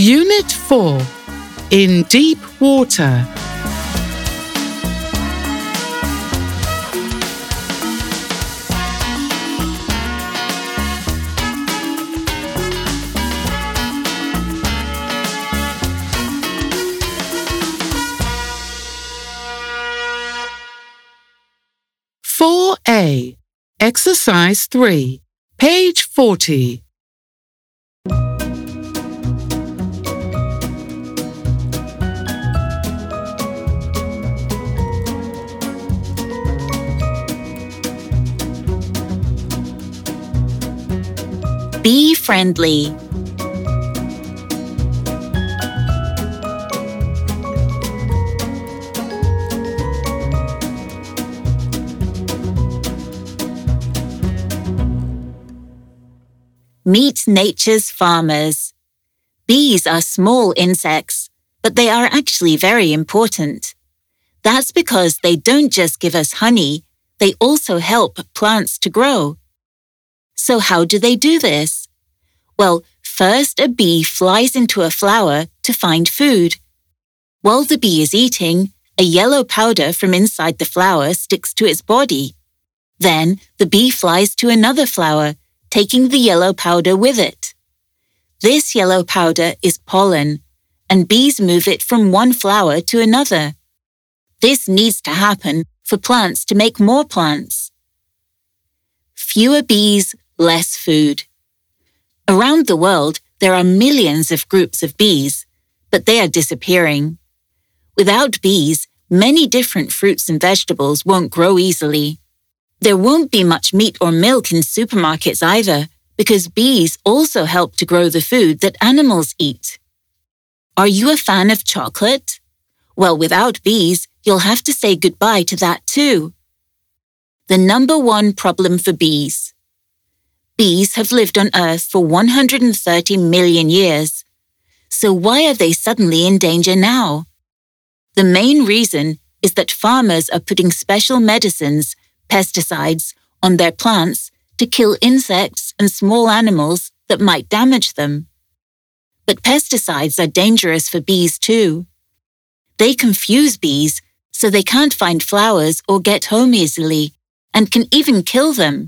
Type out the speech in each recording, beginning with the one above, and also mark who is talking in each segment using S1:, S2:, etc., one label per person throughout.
S1: Unit 4. In Deep Water. A. Exercise 3, page 40.
S2: Be friendly. Meet nature's farmers. Bees are small insects, but they are actually very important. That's because they don't just give us honey, they also help plants to grow. So how do they do this? Well, first a bee flies into a flower to find food. While the bee is eating, a yellow powder from inside the flower sticks to its body. Then the bee flies to another flower, taking the yellow powder with it. This yellow powder is pollen, and bees move it from one flower to another. This needs to happen for plants to make more plants. Fewer bees, less food. Around the world, there are millions of groups of bees, but they are disappearing. Without bees, many different fruits and vegetables won't grow easily. There won't be much meat or milk in supermarkets either, because bees also help to grow the food that animals eat. Are you a fan of chocolate? Well, without bees, you'll have to say goodbye to that too. The number one problem for bees. Bees have lived on Earth for 130 million years. So why are they suddenly in danger now? The main reason is that farmers are putting special medicines, pesticides, on their plants to kill insects and small animals that might damage them. But pesticides are dangerous for bees too. They confuse bees so they can't find flowers or get home easily, and can even kill them.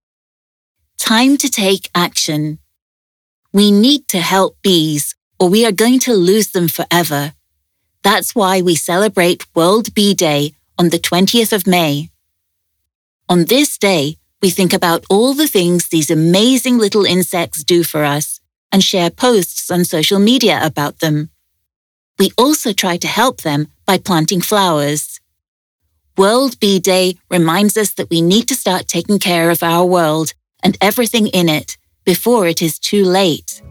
S2: Time to take action. We need to help bees, or we are going to lose them forever. That's why we celebrate World Bee Day on the 20th of May. On this day, we think about all the things these amazing little insects do for us and share posts on social media about them. We also try to help them by planting flowers. World Bee Day reminds us that we need to start taking care of our world and everything in it before it is too late.